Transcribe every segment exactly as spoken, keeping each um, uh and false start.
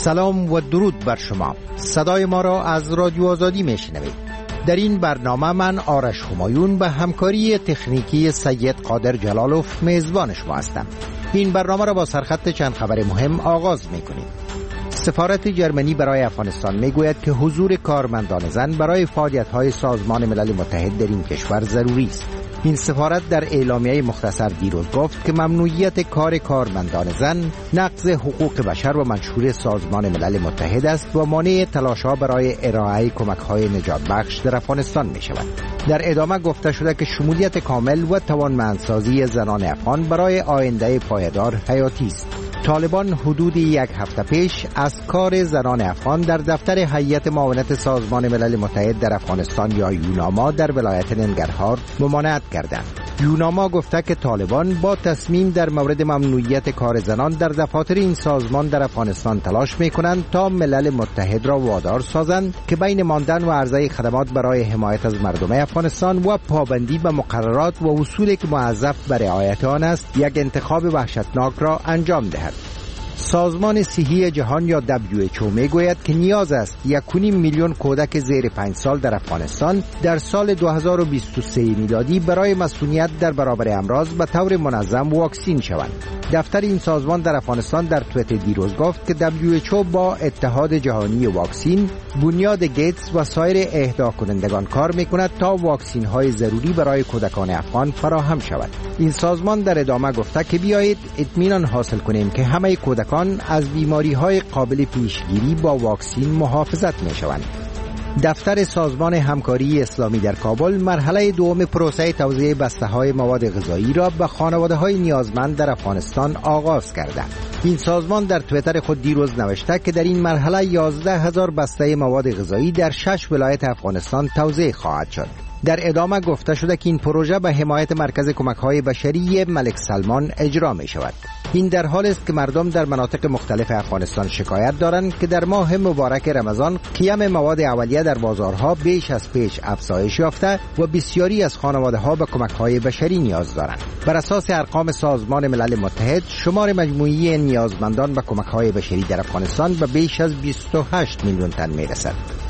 سلام و درود بر شما. صدای ما را از رادیو آزادی میشنوید. در این برنامه من آرش همایون به همکاری تکنیکی سید قادر جلالوف میزبان شما هستم. این برنامه را با سرخط چند خبر مهم آغاز میکنیم. سفارت جرمنی برای افغانستان میگوید که حضور کارمندان زن برای فعالیت‌های سازمان ملل متحد در این کشور ضروری است. این سفارت در اعلامیه مختصر دیروز گفت که ممنوعیت کار کارمندان زن نقض حقوق بشر و منشور سازمان ملل متحد است و مانع تلاش‌ها برای ارائه کمک‌های نجات بخش در افغانستان می‌شود. در ادامه گفته شده که شمولیت کامل و توانمندسازی زنان افغان برای آینده پایدار حیاتی است. طالبان حدود یک هفته پیش از کار زنان افغان در دفتر هیئت معاونت سازمان ملل متحد در افغانستان یا یوناما در ولایت ننگرهار ممانعت کردند. یوناما گفته که طالبان با تصمیم در مورد ممنوعیت کار زنان در دفاتر این سازمان در افغانستان تلاش می‌کنند تا ملل متحد را وادار سازند که بین ماندن و عرضه خدمات برای حمایت از مردم افغانستان و پابندی به مقررات و اصولی که موظف بر رعایت آن است یک انتخاب وحشتناک را انجام دهد. سازمان صحی جهان یا دبلیو اچ او میگوید که نیاز است یک و نیم میلیون کودک زیر پنج سال در افغانستان در سال دو هزار و بیست و سه میلادی برای مسئولیت در برابر امراض به طور منظم واکسین شوند. دفتر این سازمان در افغانستان در توییت دیروز گفت که دبلیو اچ او با اتحاد جهانی واکسین، بنیاد گیتس و سایر اهدا کنندگان کار میکند تا واکسین های ضروری برای کودکان افغان فراهم شود. این سازمان در ادامه گفته که بیایید اطمینان حاصل کنیم که همه کودکان از بیماری‌های قابل پیشگیری با واکسین محافظت می‌شوند. دفتر سازمان همکاری اسلامی در کابل مرحله دوم پروسه توزیع بسته‌های مواد غذایی را به خانواده‌های نیازمند در افغانستان آغاز کرده. این سازمان در توییتر خود دیروز نوشته که در این مرحله یازده هزار بسته مواد غذایی در شش ولایت افغانستان توزیع خواهد شد. در ادامه گفته شده که این پروژه به حمایت مرکز کمک‌های بشری ملک سلمان اجرا می‌شود. این در حال است که مردم در مناطق مختلف افغانستان شکایت دارند که در ماه مبارک رمضان قیام مواد اولیه در بازارها بیش از پیش افزایش یافته و بسیاری از خانواده‌ها به کمک‌های بشری نیاز دارند. بر اساس ارقام سازمان ملل متحد، شمار مجموعی نیازمندان به کمک‌های بشری در افغانستان به بیش از بیست و هشت میلیون تن می‌رسد.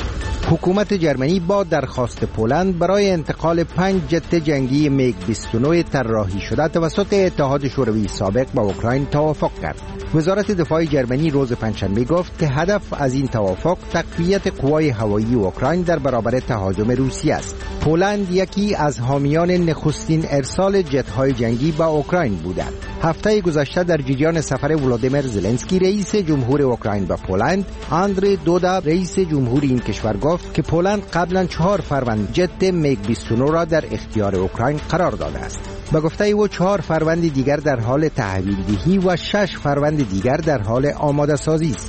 حکومت جرمنی با درخواست پولند برای انتقال پنج جت جنگی میگ بیست و نه طراحی شده توسط اتحاد شوروی سابق با اوکراین توافق کرد. وزارت دفاع جرمنی روز پنجشنبه گفت که هدف از این توافق تقویت قوای هوایی اوکراین در برابر تهاجم روسیه است. پولند یکی از حامیان نخستین ارسال جت‌های جنگی به اوکراین بودند. هفته گذشته در جریان سفر ولادیمیر زلنسکی رئیس جمهور اوکراین به پولند، آندری دودا رئیس جمهور این کشور گفت که پولند قبلا چهار فروند جت میگ بیست و نه را در اختیار اوکراین قرار داده است. به گفته او چهار فروند دیگر در حال تحویل دهی و شش فروند دیگر در حال آماده سازی است.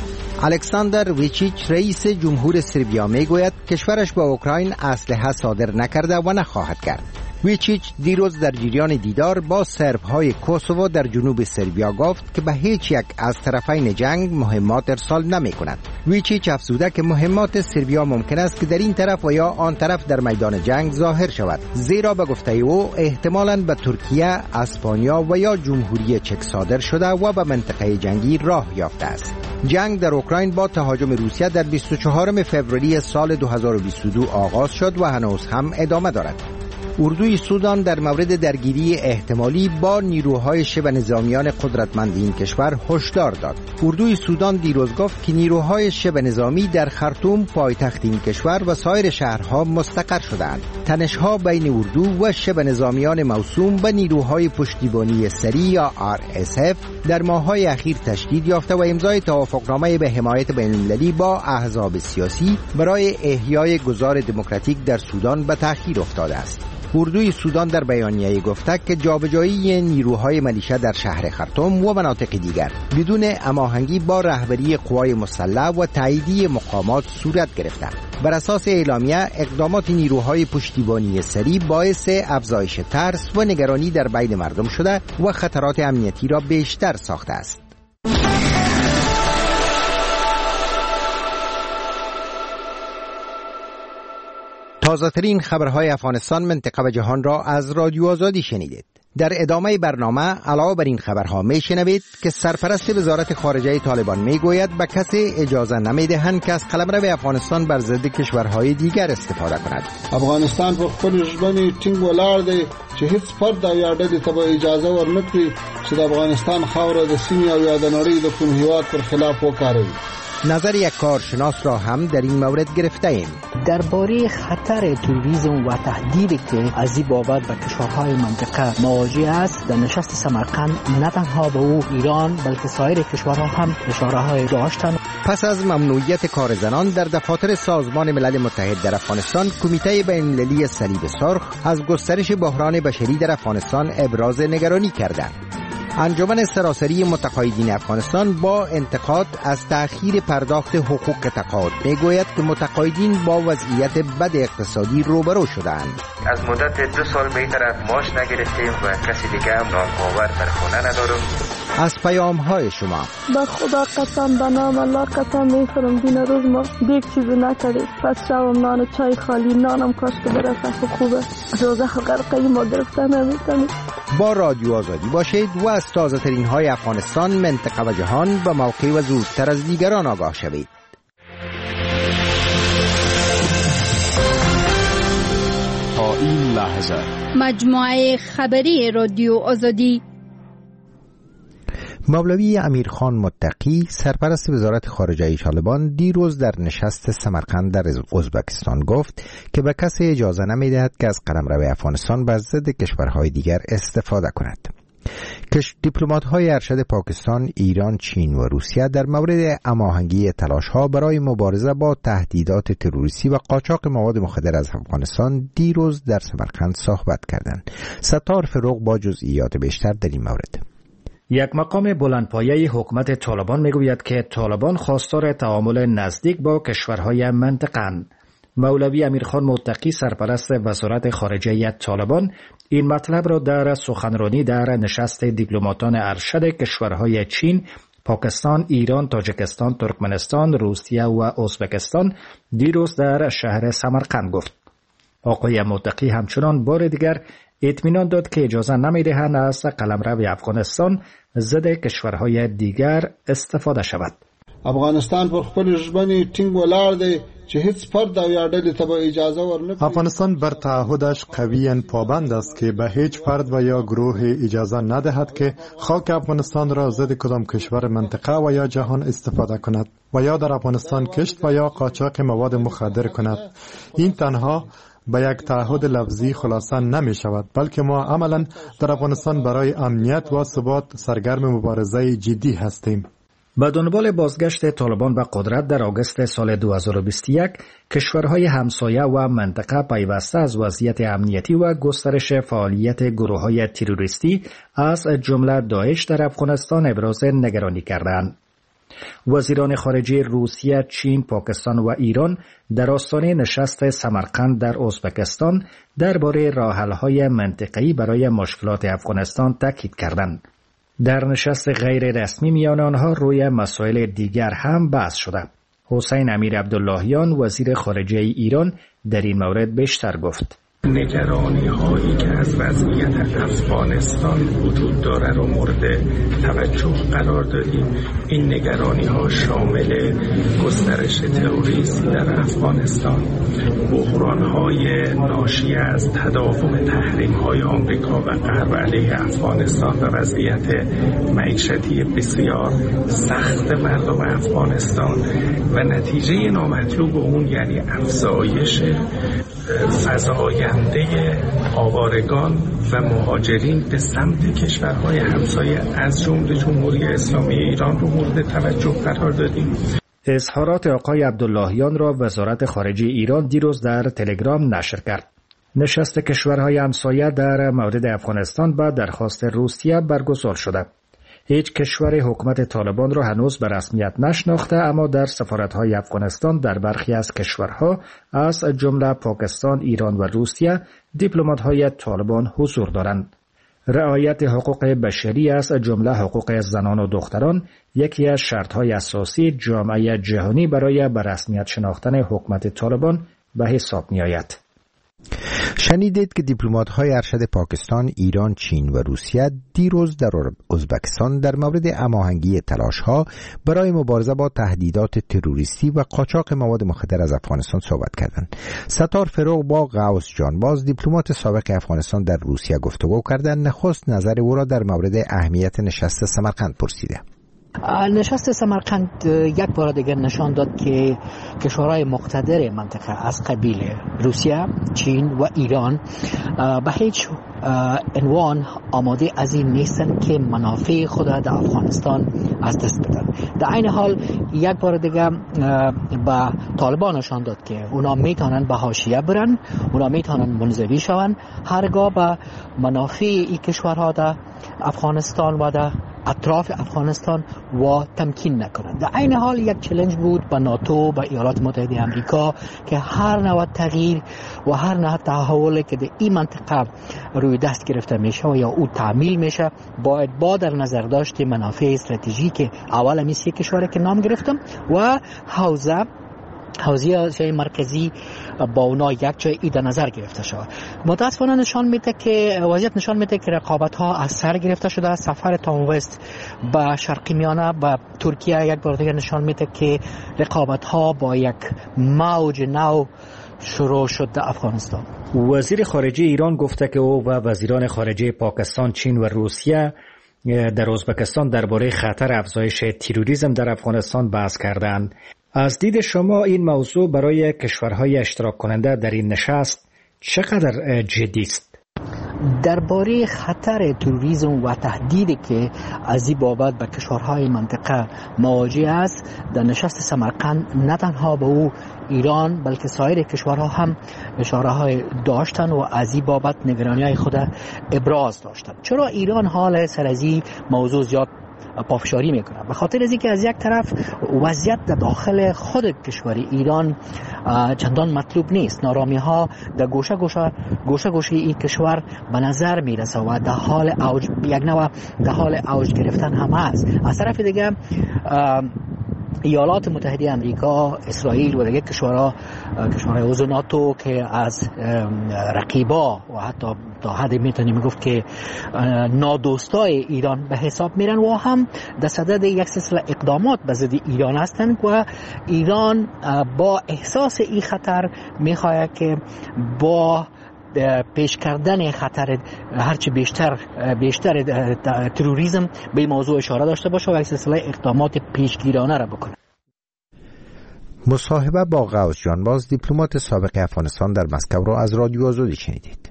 الکساندر ویچیچ رئیس جمهور سربیا میگوید کشورش به اوکراین اسلحه صادر نکرده و نخواهد کرد. ویچیچ دیروز در جریان دیدار با سرب‌های کوسوو در جنوب سربیا گفت که به هیچ یک از طرفین جنگ مهمات ارسال نمی‌کند. ویچیچ افزوده که مهمات سربیا ممکن است که در این طرف و یا آن طرف در میدان جنگ ظاهر شود، زیرا به گفته او احتمالاً به ترکیه، اسپانیا و یا جمهوری چک صادر شده و به منطقه جنگی راه یافته است. جنگ در اوکراین با تهاجم روسیه در بیست و چهارم فوریه سال دو هزار و بیست و دو آغاز شد و هنوز هم ادامه دارد. اردوی سودان در مورد درگیری احتمالی با نیروهای شبه نظامیان قدرتمند این کشور هشدار داد. اردوی سودان دیروز گفت که نیروهای شبه نظامی در خرطوم پایتخت این کشور و سایر شهرها مستقر شدند. تنش‌ها بین اردو و شبه نظامیان موسوم به نیروهای پشتیبانی سریع یا آر اس اف در ماه‌های اخیر تشدید یافته و امضای توافقنامه به حمایت بین‌المللی با احزاب سیاسی برای احیای گذار دموکراتیک در سودان به تأخیر افتاده است. اردوی سودان در بیانیه گفته که جابجایی نیروهای ملیشه در شهر خرطوم و مناطق دیگر بدون هماهنگی با رهبری قوای مسلح و تاییدی مقامات صورت گرفته. بر اساس اعلامیه اقدامات نیروهای پشتیبانی سریع باعث افزایش ترس و نگرانی در بین مردم شده و خطرات امنیتی را بیشتر ساخته است. تازه‌ترین خبرهای افغانستان، منطقه و جهان را از رادیو آزادی شنیدید. در ادامه برنامه علاوه بر این خبرها میشنوید که سرپرست وزارت خارجه طالبان میگوید به کسی اجازه نمیدهند که از قلمرو افغانستان بر ضد کشورهای دیگر استفاده کند. افغانستان په خپل ژبني ټینګ ولاړ دی چې هیڅ فرد او یا ډلې ته به اجازه ورنکړي چې د افغانستان خاوره د سیمې او یا د نړۍ د کوم هیواد پر خلاف وکاروي. نظر یک کارشناس را هم در این مورد گرفته ایم. درباره خطر تروریسم و تهدیدی که از این بابت به کشورهای منطقه مواجه است، در نشست سمرقند نه تنها به او ایران بلکه سایر کشورها هم اشاره‌های داشتند. پس از ممنوعیت کار زنان در دفاتر سازمان ملل متحد در افغانستان، کمیته بین‌المللی صلیب سرخ از گسترش بحران بشری در افغانستان ابراز نگرانی کرده. انجمن سراسری متقاعدین افغانستان با انتقاد از تأخیر پرداخت حقوق تقاعد میگوید که متقاعدین با وضعیت بد اقتصادی روبرو شدند. از مدت دو سال به این طرف معاش نگرفتیم و کسی دیگه هم نانآور در خونه ندارم. از پیام های شما: به خدا قسم، به نام الله قسم میخورم دین روز ما دیگه چیزی نکردیم، پس شام نان و چای خالی، نانم کاش که برسه خوبه، روزه غرقه ما گرفته نمیتونیم. با رادیو آزادی باشید و از تازه ترین های افغانستان، منطقه و جهان به موقع و زودتر از دیگران آگاه شوید. تا این لحظه مجموعه خبری رادیو آزادی. مولوی امیرخان متقی، سرپرست وزارت خارجه طالبان، دیروز در نشست سمرقند در ازبکستان گفت که به کسی اجازه نمی‌دهد که از قلمرو افغانستان بر ضد کشورهای دیگر استفاده کند. کش دیپلمات‌های ارشد پاکستان، ایران، چین و روسیه در مورد هماهنگی تلاش‌ها برای مبارزه با تهدیدات تروریستی و قاچاق مواد مخدر از افغانستان دیروز در سمرقند صحبت کردند. ستار فروغ با جزئیات بیشتر در این مورد. یک مقام بلندپایه حکومت طالبان میگوید که طالبان خواستار تعامل نزدیک با کشورهای منطقه‌اند. مولوی امیرخان متقی، سرپرست وزارت خارجه طالبان، این مطلب را در سخنرانی در نشست دیپلماتان ارشد کشورهای چین، پاکستان، ایران، تاجیکستان، ترکمنستان، روسیه و ازبکستان دیروز در شهر سمرقند گفت. آقای متقی همچنان بار دیگر اطمینان داد که اجازه نمی‌دهند از قلمرو افغانستان ضد کشورهای دیگر استفاده شود. افغانستان پر خپل ژبني ټینګ ولاړ دی چې هیڅ فرد او یا ډلې ته به اجازه ورنکړي. افغانستان بر تعهدش قویاً پابند است که به هیچ فرد و یا گروه اجازه ندهد که خاک افغانستان را ضد کدام کشور منطقه و یا جهان استفاده کند و یا در افغانستان کشت و یا قاچاق مواد مخدر کند. این تنها به یک تعهد لفظی خلاصه نمی شود، بلکه ما عملاً در افغانستان برای امنیت و ثبات سرگرم مبارزه جدی هستیم. به دنبال بازگشت طالبان به قدرت در آگوست سال دو هزار و بیست و یک، کشورهای همسایه و منطقه پیوسته از وضعیت امنیتی و گسترش فعالیت گروه‌های تروریستی از جمله داعش در افغانستان ابراز نگرانی کردند. وزیران خارجه روسیه، چین، پاکستان و ایران در آستانه نشست سمرقند در ازبکستان درباره راه‌حل‌های منطقه‌ای برای مشکلات افغانستان تاکید کردند. در نشست غیر رسمی میان آنها روی مسائل دیگر هم بحث شده. حسین امیر عبداللهیان، وزیر خارجه ایران، در این مورد بیشتر گفت. نگرانی هایی که از وضعیت افغانستان وجود داره رو مورد توجه قرار دادیم. این نگرانی ها شامل گسترش تروریسم در افغانستان، بحران های ناشی از تداوم تحریم های آمریکا و غرب علیه افغانستان و وضعیت معیشتی بسیار سخت مردم افغانستان و نتیجه نامطلوب اون یعنی افزایش فزاینده آوارگان و مهاجرین به سمت کشورهای همسایه از جمله جمهوری اسلامی ایران رو مورد توجه قرار دادیم. اظهارات آقای عبداللهیان را وزارت خارجه ایران دیروز در تلگرام نشر کرد. نشست کشورهای همسایه در مورد افغانستان به درخواست روسیه برگزار شده. هیچ کشور حکومت طالبان را هنوز به رسمیت نشناخته، اما در سفارت‌های افغانستان در برخی از کشورها از جمله پاکستان، ایران و روسیه دیپلمات‌های طالبان حضور دارند. رعایت حقوق بشری از جمله حقوق زنان و دختران یکی از شرط‌های اساسی جامعه جهانی برای به رسمیت شناختن حکومت طالبان به حساب می‌آید. شنیدید که دیپلمات‌های ارشد پاکستان، ایران، چین و روسیه دیروز در ازبکستان در مورد هماهنگی تلاش‌ها برای مبارزه با تهدیدات تروریستی و قاچاق مواد مخدر از افغانستان صحبت کردند. ستار فروغ با غوث جانباز، دیپلمات سابق افغانستان در روسیه گفتگو کردند. نخست نظر او را در مورد اهمیت نشست سمرقند پرسیده. نشست سمرقند یک بار دیگر نشان داد که کشورهای مقتدر منطقه از قبیل روسیه، چین و ایران به هیچ عنوان آماده از این نیستند که منافع خود در افغانستان از دست بدن. در این حال یک بار دیگر به طالبان نشان داد که اونا میتونن به حاشیه برن، اونا میتونن منزوی شون، هرگاه به منافع این کشورها در افغانستان و در اطراف افغانستان و تمکین نکنند. در این حال یک چالش بود با ناتو، با ایالات متحده آمریکا که هر نوع تغییر و هر نوع تحولی که در این منطقه روی دست گرفته میشه و یا او تعمیل میشه باید با در نظر داشت منافع استراتژیک اول میشه کشوری که نام گرفتم و حوزه حوزه جای مرکزی با اونا یک جای ای در نظر گرفته شود. متاسفانه نشان میده که وضعیت نشان میده که رقابت ها از سر گرفته شده. سفر تام وست به شرقی میانه به ترکیه یک بار دیگر نشان میده که رقابت ها با یک موج نو شروع شد در افغانستان. وزیر خارجه ایران گفته که او و وزیران خارجه پاکستان، چین و روسیه در ازبکستان درباره خطر افزایش تروریسم در افغانستان بحث کردند. از دید شما این موضوع برای کشورهای اشتراک کننده در این نشست چقدر جدی است؟ درباره خطر تروریسم و تهدیدی که از این بابت به کشورهای منطقه مواجه است، در نشست سمرقند نه تنها به او ایران بلکه سایر کشورها هم اشاره های داشتن و از این بابت نگرانی های خود ابراز داشتن. چرا ایران حال سر از این موضوع زیاد پافشاری میکنه؟ به خاطر از اینکه از یک طرف وضعیت در داخل خود کشور ایران چندان مطلوب نیست، نارامی ها در گوشه گوشه گوشه گوشه این کشور به نظر میرسه و در حال اوج یک نوع در حال اوج گرفتن هم است. از طرف دیگه ایالات متحده آمریکا، اسرائیل و دیگر کشورها کشورهای عضو ناتو که از رقیبا و حتی تا حدی میتونیم گفت که نادوستای ایران به حساب میرن و هم در صدد یک سلسله اقدامات به ضد ایران هستند و ایران با احساس این خطر میخواهد که با پیش کردن خطر هرچی بیشتر بیشتر تروریسم به این موضوع اشاره داشته باشه و یک سلسله اقدامات پیشگیرانه را بکنه. مصاحبه با غوث جانباز، دیپلمات سابق افغانستان در مسکو را از رادیو آزادی شنیدید.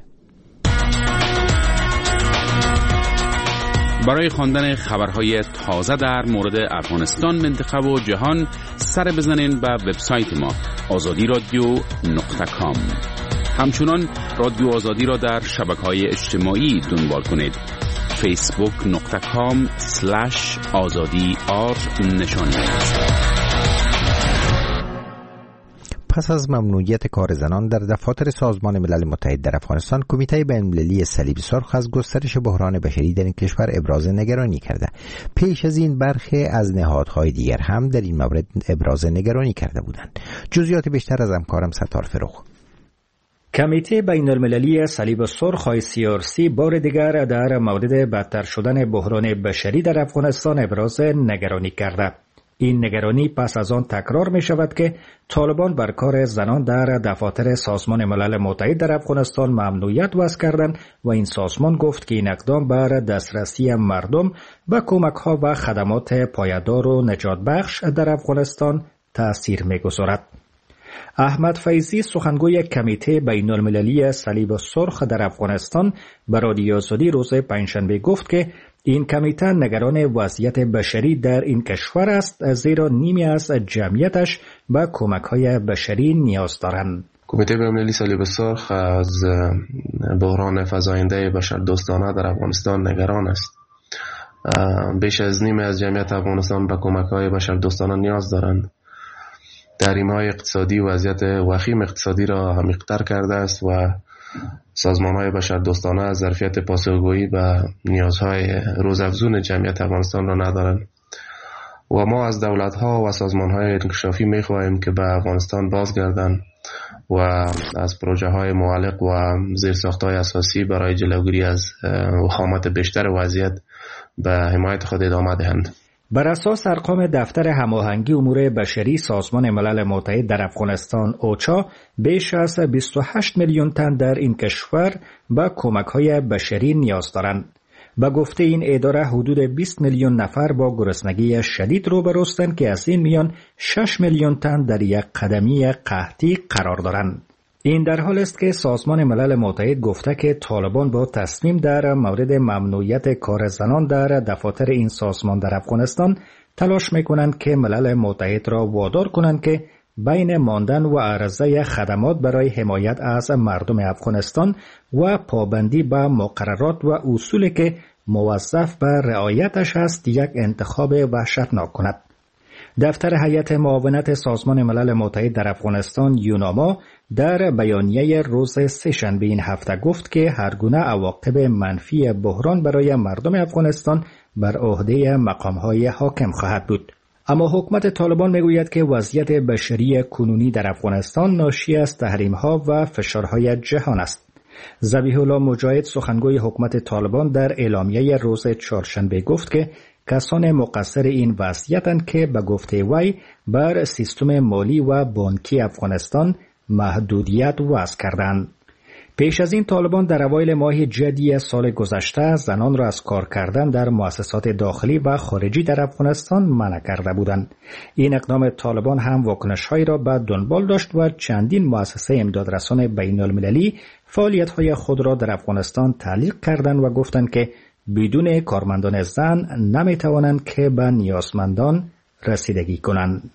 برای خواندن خبرهای تازه در مورد افغانستان، منطقه و جهان سر بزنین به وبسایت ما آزادی رادیو نقطه کام. همچنان رادیو آزادی را در شبکه‌های اجتماعی دنبال کنید. فیسبوک نقطه کام سلش آزادی آر نشانی. پس از ممنوعیت کار زنان در دفاتر سازمان ملل متحد در افغانستان، کمیته بین‌المللی صلیب سرخ از گسترش بحران بشری در این کشور ابراز نگرانی کرده. پیش از این برخی از نهادهای دیگر هم در این مورد ابراز نگرانی کرده بودند. جزئیات بیشتر از همکارم ستار فروغ. کمیته بین‌المللی صلیب سرخ سی آر سی بار دیگر در مورد بدتر شدن بحران بشری در افغانستان ابراز نگرانی کرده. این نگرانی پس از آن تکرار می شود که طالبان بر کار زنان در دفاتر سازمان ملل متحد در افغانستان ممنوعیت وضع کردند و این سازمان گفت که این اقدام بر دسترسی مردم به کمک‌ها و خدمات پایدار و نجات بخش در افغانستان تأثیر می گذارد. احمد فیضی، سخنگوی کمیته بین‌المللی صلیب سرخ در افغانستان، به رادیو آزادی روز پنجشنبه گفت که این کمیته نگران وضعیت بشری در این کشور است، زیرا نیمی از جمعیتش به کمک‌های بشری نیاز دارند. کمیته بین‌المللی صلیب سرخ از بحران فزاینده بشردوستانه در افغانستان نگران است. بیش از نیمی از جمعیت افغانستان به کمک‌های بشردوستانه نیاز دارند. تحریم‌های اقتصادی وضعیت وخیم اقتصادی را عمیق‌تر کرده است و سازمان‌های بشردوستانه از ظرفیت پاسخگویی به نیازهای روزافزون جمعیت افغانستان را ندارند و ما از دولت‌ها و سازمان‌های انکشافی می‌خواهیم که به افغانستان بازگردند و از پروژه های معلق و زیرساخت های اساسی برای جلوگیری از وخامت بیشتر وضعیت به حمایت خود ادامه دهند. بر اساس ارقام دفتر هماهنگی امور بشری سازمان ملل متحد در افغانستان اوچا، بیش از بیست و هشت میلیون تن در این کشور به کمک‌های بشری نیاز دارند. به گفته این اداره حدود بیست میلیون نفر با گرسنگی شدید روبروستند که از این میان شش میلیون تن در یک قدمی قحطی قرار دارند. این در حال است که سازمان ملل متحد گفته که طالبان با تصمیم در مورد ممنوعیت کار زنان در دفاتر این سازمان در افغانستان تلاش میکنند که ملل متحد را وادار کنند که بین ماندن و عرضه خدمات برای حمایت از مردم افغانستان و پابندی به مقررات و اصولی که موظف به رعایتش است یک انتخاب وحشتناک کند. دفتر هیئت معاونت سازمان ملل متحد در افغانستان یوناما در بیانیه روز سه‌شنبه این هفته گفت که هرگونه عواقب منفی بحران برای مردم افغانستان بر عهده مقام‌های حاکم خواهد بود. اما حکومت طالبان میگوید که وضعیت بشری کنونی در افغانستان ناشی از تحریم‌ها و فشارهای جهان است. ذبیح الله مجاهد سخنگوی حکومت طالبان در اعلامیه روز چهارشنبه گفت که کسان مقصر این وضعیتند که به گفته وی بر سیستم مالی و بانکی افغانستان محدودیت وضع کردند. پیش از این طالبان در اوایل ماه جدی سال گذشته زنان را از کار کردن در مؤسسات داخلی و خارجی در افغانستان منع کرده بودند. این اقدام طالبان هم واکنش‌هایی را به دنبال داشت و چندین مؤسسه امدادرسان بین‌المللی فعالیت‌های خود را در افغانستان تعلیق کردند و گفتند که بدون کارمندان زن نمی‌توانند که به نیازمندان رسیدگی کنند.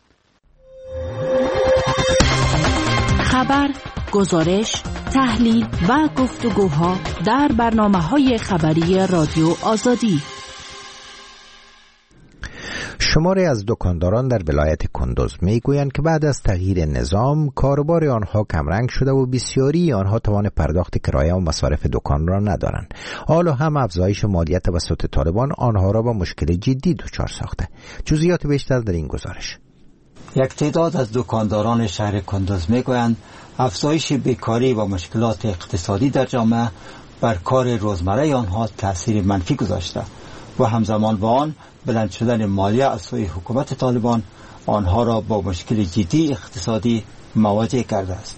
خبر، گزارش، تحلیل و گفتگوها در برنامه‌های خبری رادیو آزادی. شماری از دکانداران در ولایت کندوز میگویند که بعد از تغییر نظام کاروبار آنها کمرنگ شده و بسیاری آنها توان پرداخت کرایه و مصارف دکان را ندارند. حالا هم افزایش مالیات توسط طالبان آنها را با مشکل جدی دچار ساخته. جزئیات بیشتر در این گزارش. یک تعداد از دکانداران شهر کندوز میگویند افزایش بیکاری و مشکلات اقتصادی در جامعه بر کار روزمره آنها تأثیر منفی گذاشته و همزمان با آن بلند شدن مالیه از سوی حکومت طالبان آنها را با مشکل جدی اقتصادی مواجه کرده است.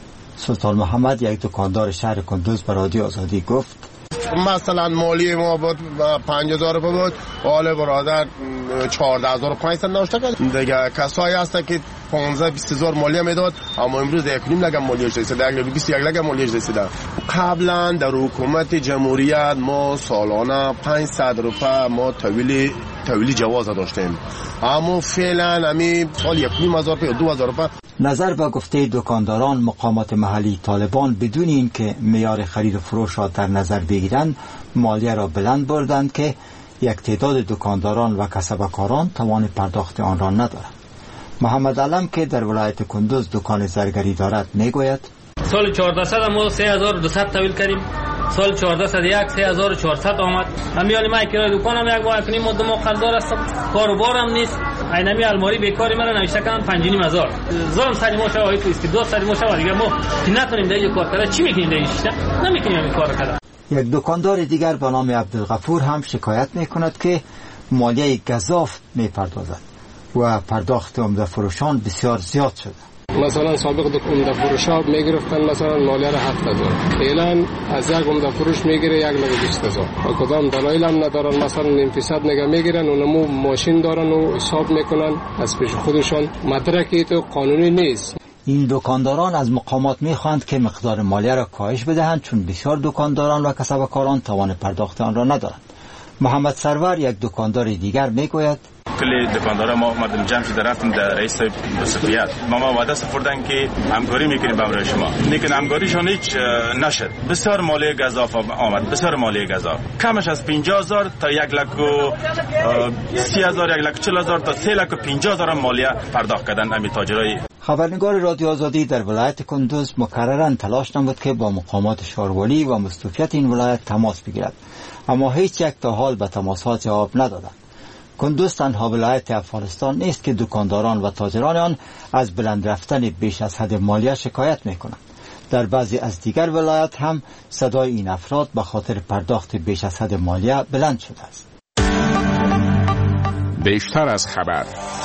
سلطان محمد، یک دکاندار شهر کندوز، به رادیو آزادی گفت مثلا مالی ما بود پنج هزار روپیه بود، حال برادر چهارده هزار و پانصد نوشته کرد. دیگه کسایی هست که پانزده بیست هزار مالیه میداد، اما امروز یک نیم لگم مالیهش رسیده، یک بیست یک لگم مالیهش رسیده. قبلا در حکومت جمهوریت ما سالانه پانصد روپیه ما تحویل تحویل جواز داشتیم، اما فعلا همین سال یک نیم هزار روپیه دو هزار روپیه. نظر به گفته دکانداران، مقامات محلی طالبان بدون اینکه معیار خرید و فروش را در نظر بگیرند مالیه را بلند بردند که یک تعداد دکانداران و کسبکاران توان پرداخت آن را ندارند. محمد علم که در ولایت کندوز دکان زرگری دارد میگوید سال چهارده صد ما سه هزار و دویست تحویل کردیم، سال چهارده صد یک سه هزار و چهارصد آمد. همیان ما کرایه دکانم یک ماه کنیم مدت ما قرضدار هستم، کاروبارم نیست. اینمی الماری بیکاری مرا نوشته کردن پنج و نیم هزار. زارم سری ما شو تو استیداد سری ما شو دیگه ما که نتونیم دیگه کار کنیم. چی میکنیم دیگه؟ نمیکنیم این کارو کردن. یک دکاندار دیگر به نام عبدالغفور هم شکایت میکند که مالیه گزاف میپردازد و پرداخت عمده فروشان بسیار زیاد شده. مثلا سابق عمده فروش ها میگرفتن مثلا مالیه را هفت هزار، فعلا از یک عمده فروش میگیره یک لگه بیست هزار. و کدام دلایل هم ندارن، مثلا نیم فیصد نگه میگیرن، اونمو ماشین دارن و حساب میکنن از پیش خودشان، مدرکی تو قانونی نیست. این دکانداران از مقامات میخواهند که مقدار مالیه را کاهش بدهند، چون بسیار دکانداران و کسبکاران توان پرداخت آن را ندارند. محمد سرور، یک دکاندار دیگر، میگوید کلی دکاندارا ما مردم جمع شده رفتیم در رئیس مسئولیت ما ما وعده سپردن که همکاری میکنیم با شما، لیکن همکاریشون هیچ نشد. بسیار مالیه گزاف آمد، بسیار مالیه گزاف، کمش از پنجاه هزار تا یک لک و سی هزار، یک لک چهل هزار تا سه لک و پنجاه هزار مالیه پرداخت کردن امی تاجرای. خبرنگار رادیو آزادی در ولایت کندوز مکررن تلاش نمود که با مقامات شهرولی و مستوفیت این ولایت تماس بگیرد، اما هیچ یک تا حال به تماسات جواب ندادند. کندوز تنها ولایت افغانستان نیست که دکانداران و تاجران آن از بلند رفتن بیش از حد مالیه شکایت میکنند. در بعضی از دیگر ولایات هم صدای این افراد به خاطر پرداخت بیش از حد مالیه بلند شده است. بیشتر از خبر.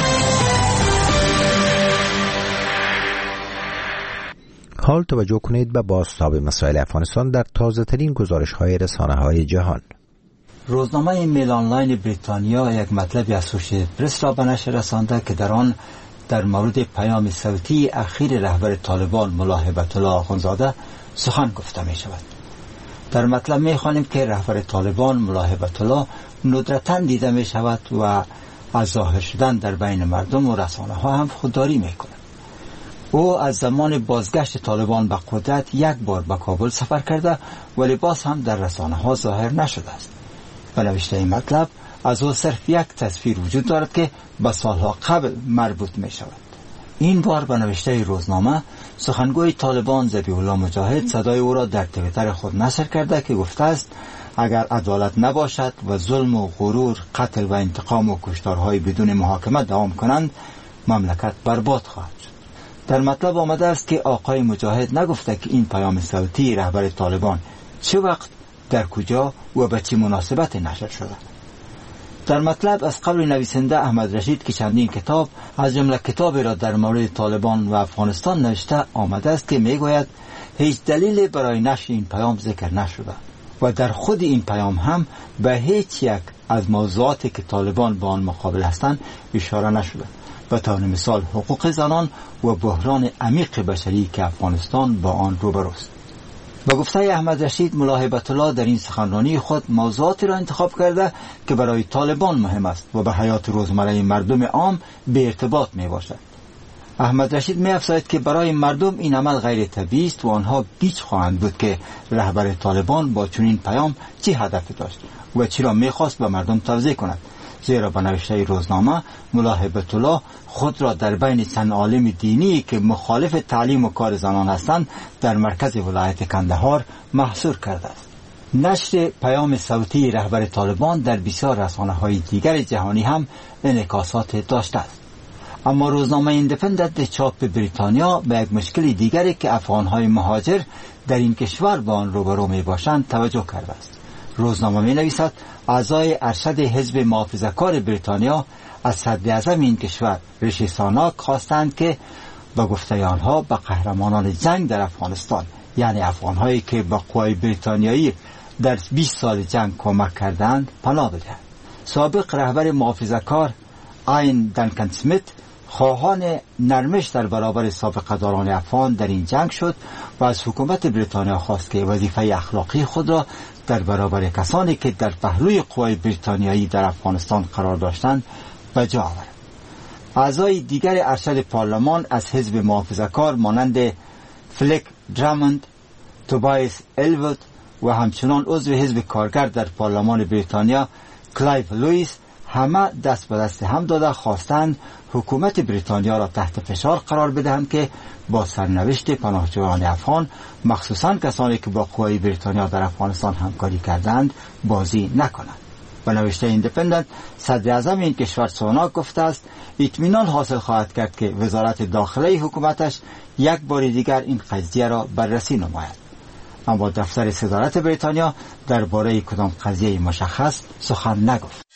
حال توجه کنید به بازتاب مسائل افغانستان در تازه ترین گزارش های رسانه های جهان. روزنامه میل آنلاین بریتانیا یک مطلب اسوسییتد پرس را به نشر رسانده که در آن در مورد پیام صوتی اخیر رهبر طالبان ملا هیبت الله آخوندزاده سخن گفته می شود. در مطلب می خوانیم که رهبر طالبان ملا هیبت الله ندرتاً دیده می شود و از ظاهر شدن در بین مردم و رسانه ها هم خودداری می کند. او از زمان بازگشت طالبان به قدرت یک بار به کابل سفر کرده ولی باز هم در رسانه ها ظاهر نشده است. به نوشته این مطلب از او صرف یک تصویر وجود دارد که به سالها قبل مربوط می شود. این بار به نوشته روزنامه سخنگوی طالبان ذبیح الله مجاهد صدای او را در توییتر خود نشر کرده که گفته است اگر عدالت نباشد و ظلم و غرور، قتل و انتقام و کشتارهای بدون محاکمه دوام کنند مملکت برباد خواهد شد. در مطلب آمده است که آقای مجاهد نگفته که این پیام صوتی رهبر طالبان چه وقت، در کجا و به چه مناسبت نشر شده. در مطلب از قبل نویسنده احمد رشید که چندین کتاب از جمله کتابی را در مورد طالبان و افغانستان نوشته آمده است که میگوید هیچ دلیل برای نشر این پیام ذکر نشده و در خود این پیام هم به هیچ یک از موضوعاتی که طالبان با آن مقابل هستند اشاره نشده، به طور مثال حقوق زنان و بحران عمیق بشری که افغانستان با آن روبروست. با گفته احمد رشید ملا هیبت الله در این سخنرانی خود موضوعاتی را انتخاب کرده که برای طالبان مهم است و به حیات روزمره مردم عام به ارتباط می باشد. احمد رشید می افزاید که برای مردم این عمل غیر طبیعی است و آنها گیج خواهند بود که رهبر طالبان با چنین پیام چه هدفی داشت و چرا می خواست به مردم توضیح کند، زیرا به نوشته روزنامه ملا هیبت الله خود را در بین چند عالم دینی که مخالف تعلیم و کار زنان هستند در مرکز ولایت کندهار محصور کرده است. نشر پیام صوتی رهبر طالبان در بسیار رسانه‌های دیگر جهانی هم انعکاسات داشته است. اما روزنامه ایندیپندنت چاپ بریتانیا به یک مشکل دیگری که افغان‌های مهاجر در این کشور با آن روبرو می‌باشند توجه کرده است. روزنامه می‌نویسد اعضای ارشد حزب محافظه‌کار بریتانیا از صدراعظم این کشور ریشی سوناک خواستند که با گفته آنها به قهرمانان جنگ در افغانستان، یعنی افغان‌هایی که با قوای بریتانیایی در بیست سال جنگ کمک کردند، پناه بدهند. سابق رهبر محافظه‌کار آین دانکن سمیت خواهان نرمش در برابر سابقه‌داران افغان در این جنگ شد و از حکومت بریتانیا خواست که وظیفه اخلاقی خود را در برابر کسانی که در پهلوی قوای بریتانیایی در افغانستان قرار داشتند به جا آورد. اعضای دیگر ارشد پارلمان از حزب محافظه‌کار مانند فلک دراموند، توبایس الوود و همچنان عضو حزب کارگر در پارلمان بریتانیا کلایو لوئیس همه دست به دست هم داده خواستند حکومت بریتانیا را تحت فشار قرار بدهند که با سرنوشت پناهجویان افغان، مخصوصاً کسانی که با قوای بریتانیا در افغانستان همکاری کردند، بازی نکنند. به نوشته ایندیپندنت صدر اعظم این کشور سوناک گفته است اطمینان حاصل خواهد کرد که وزارت داخلی حکومتش یک بار دیگر این قضیه را بررسی نماید. اما دفتر صدارت بریتانیا درباره کدام قضیه مشخص سخن نگفت.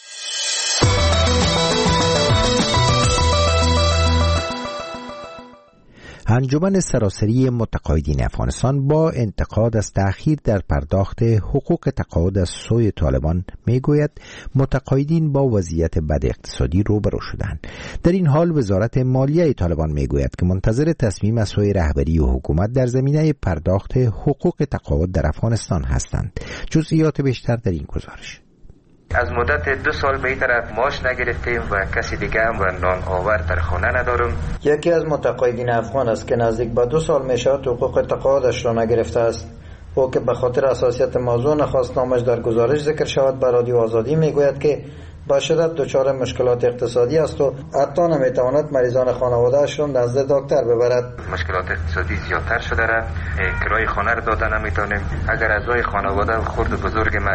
انجمن سراسری متقاعدین افغانستان با انتقاد از تأخیر در پرداخت حقوق تقاعد از سوی طالبان میگوید متقاعدین با وضعیت بد اقتصادی روبرو شدند. در این حال وزارت مالیه طالبان میگوید که منتظر تصمیم از سوی رهبری و حکومت در زمینه پرداخت حقوق تقاعد در افغانستان هستند. جزئیات بیشتر در این گزارش. از مدت دو سال به این طرف معاش نگرفتیم و کسی دیگه هم و نان آور در خانه ندارم. یکی از متقاعدین افغان است که نزدیک به دو سال میشه حقوق تقاعدش را نگرفته است. او که به خاطر حساسیت موضوع نخواست نامش در گزارش ذکر شود به رادیو آزادی میگوید که به شدت دچار مشکلات اقتصادی است و حتی نمیتواند مریضان خانواده‌اش را نزد دکتر ببرد. مشکلات اقتصادی زیادتر شده را، کرایه خانه را داده نمیتونیم. اگر اعضای خانواده خرد و بزرگ ما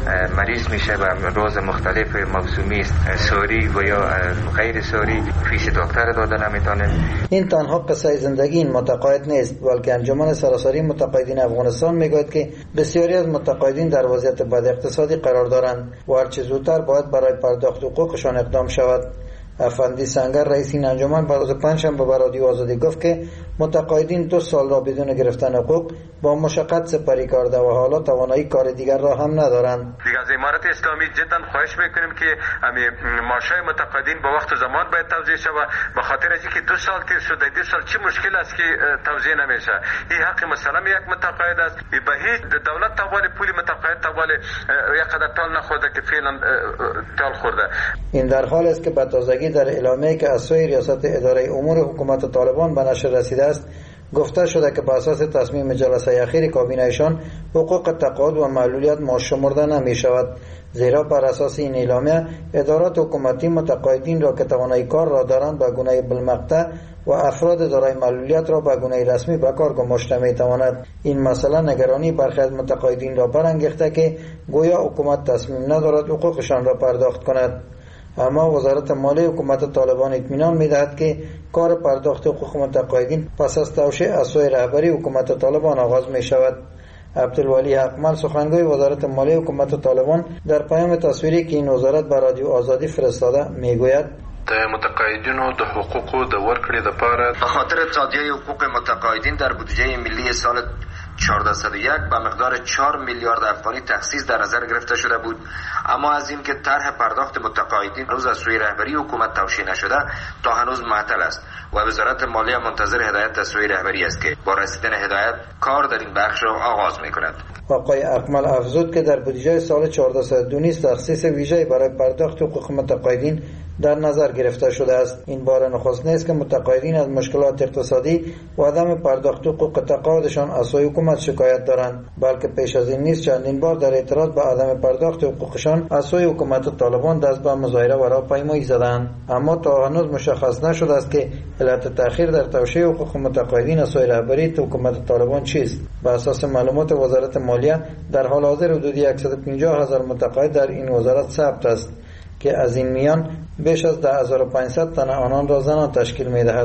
مریض میشه و امراض مختلف موسومی است، ساری و یا غیر ساری، فیس دکتر داده نمیتونیم. این تنها قصه زندگی این متقاعد نیست، بلکه انجمن سراسری متقاعدین افغانستان میگوید که بسیاری از متقاعدین در وضعیت بد اقتصادی قرار دارند و هر چه زودتر باید برای پرداخت حقوقشان اقدام شود. افندی سنگر رئیس این انجمن روز پنجشنبه به رادیو آزادی گفت که متقاعدین دو سال را بدون گرفتن حقوق با مشقت سپری کرده و حالا توانایی کار دیگر را هم ندارند. دیگه از امارت اسلامی جدا خواهش میکنیم که همین معاشای متقاعدین با وقت و زمان باید توزیع شود، به خاطر اینکه دو سال تیر شده، دو سال چه مشکل است که توزیع نمیشه. این حق مثلا یک متقاعد است، به هیچ دولت توال پول متقاعد توال یک قدر تال نخورده که فعلا تال خورده. این در حال است که به تازگی در اعلامیه‌ای که از سوی ریاست اداره امور حکومت طالبان به نشر رسیده است گفته شده که بر اساس تصمیم جلسه اخیر کابینه‌شان حقوق تقاعد و معلولیت معاش شمرده نمی شود، زیرا بر اساس این اعلامیه ادارات حکومتی متقاعدین را که توانایی کار را دارند به گونه بالمقطع و افراد دارای معلولیت را به گونه رسمی به کار گماشته می تواند. این مسئله نگرانی برخی از متقاعدین را برانگیخته که گویا حکومت تصمیم ندارد حقوقشان را پرداخت کند. اما وزارت مالی حکومت طالبان اطمینان می‌دهد که کار پرداخت حقوق متقاعدین پس از توشیح از سوی رهبری حکومت طالبان آغاز می‌شود. عبدالولی حقمل سخنگوی وزارت مالی حکومت طالبان در پیام تصویری که این وزارت به رادیو آزادی فرستاده میگوید د متقاعدینو د حقوقو د ورکړې لپاره به خاطر تادیه حقوق متقاعدین در بودجه ملی سال چهارده صد و یک به مقدار چهار میلیارد افغانی تخصیص در نظر گرفته شده بود، اما از این که طرح پرداخت متقاعدین روز از سوی رهبری حکومت توشیح نشده تا هنوز معطل است و وزارت مالیه منتظر هدایت از سوی رهبری است که با رسیدن هدایت کار در این بخش را آغاز می‌کند. آقای اکمل افزود که در بودجه سال چهارده صد و دو نیز تخصیص ویژه‌ای برای پرداخت حقوق متقاعدین در نظر گرفته شده است. این بار نخست نیست که متقاعدین از مشکلات اقتصادی و عدم پرداخت حقوق تقاعدشان از سوی حکومت شکایت دارند، بلکه پیش از این نیز چندین بار در اعتراض به عدم پرداخت حقوقشان از سوی حکومت طالبان دست به مظاهره و راهپیمایی زدند. اما تا هنوز مشخص نشده است که علت تأخیر در توشیح حقوق متقاعدین از سوی رهبری حکومت طالبان چیست. به اساس معلومات وزارت مالیه در حال حاضر حدود صد و پنجاه هزار متقاعد در این وزارت ثبت است که از این میان بیش از ده هزار و پانصد تن آنان را زنان تشکیل می‌دهد.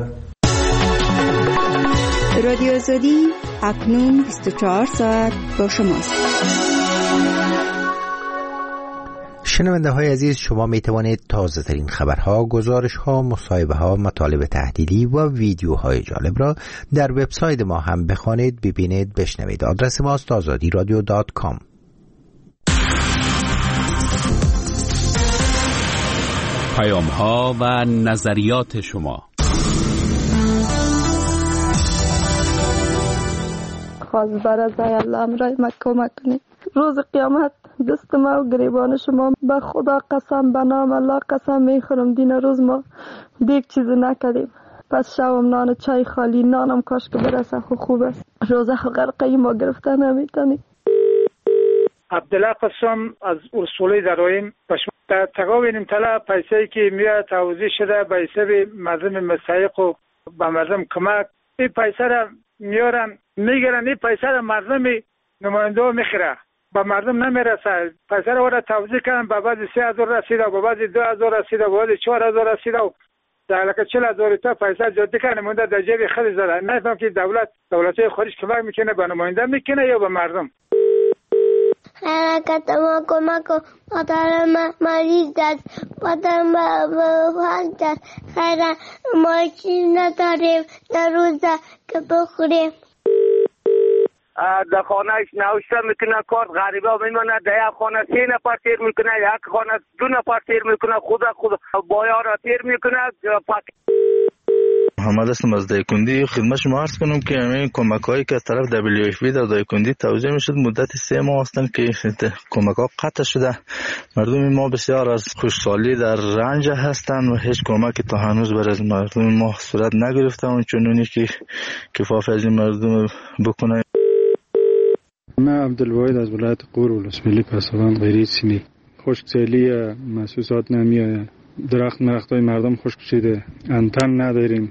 رادیو آزادی اکنون بیست و چهار ساعت با شماست. شنونده های عزیز، شما می توانید تازه ترین خبرها، گزارش ها، مصاحبه ها، مطالب تحلیلی و ویدیوهای جالب را در وبسایت ما هم بخوانید، ببینید، بشنوید. آدرس ما است آزادی رادیو دات کام. پیام ها و نظریات شما. خواست برای الله امرای ما کمک کنید. روز قیامت دست ما و گریبان شما به خدا قسم، به نام الله قسم میخورم دین روز ما دیگه چیز نکردیم. پس شوم نان و چای خالی، نانم کاش که برسه خو خوب است. روزه غرقه ما گرفتن نمیتونی. عبدالله قسم از اصولی درایم در تقابل امتلا پیسایی که میاد توضیح شده به حساب مردم مستحق و به مردم کمک، این پیسه را میارن میگیرن، این پیسه را مردم نماینده ها میخیره، به مردم نمیرسه. پیسه را وارد توضیح کردن، به بعضی سه هزار رسیده، به بعضی دو هزار رسیده، به بعضی چهار هزار رسیده و در لکه چل هزار تا پیسه جاده کنه مونده در جیب خود زده. نفهم که دولت دولت‌های خارج کمک میکنه به نماینده میکنه یا به مردم. حرکت ما کمک و مادر ما مریض است، مادر ما بخواهد است، خیلی ماشین نداریم در روزه که بخوریم. در خانهش نوشته میکنه کارت غریبه میمونه، در یک خانه سه نفر تیر میکنه، یک خانه دو نفر تیر میکنه، خود خود بایا را تیر میکنه. محمد هستم از دایکندی. خدمت شما عرض کنم که همین کمک هایی که از طرف دبلیو اف پی در دایکندی توزیع میشد مدت سه ماه هستند که کمک ها قطع شده. مردم ما بسیار از خوشحالی در رنج هستند و هیچ کمکی تا هنوز برای مردم ما صورت نگرفته و چنونی که کفاف از این مردم بکنه. من عبدالواحد از ولایت قور ولسوالی پسابان غیری سیمی خشکسالی محسوسات نمیآید. درخت مرختای مردم خشک شده، انتن نداریم.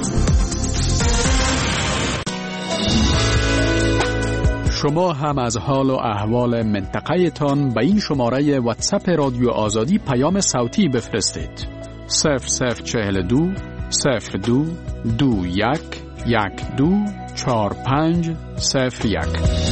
شما هم از حال و احوال منطقه تان به این شماره واتساپ رادیو آزادی پیام صوتی بفرستید. صفر صفر چهل دو صفر دو دو یک یک دو چهار پنج صفر یک.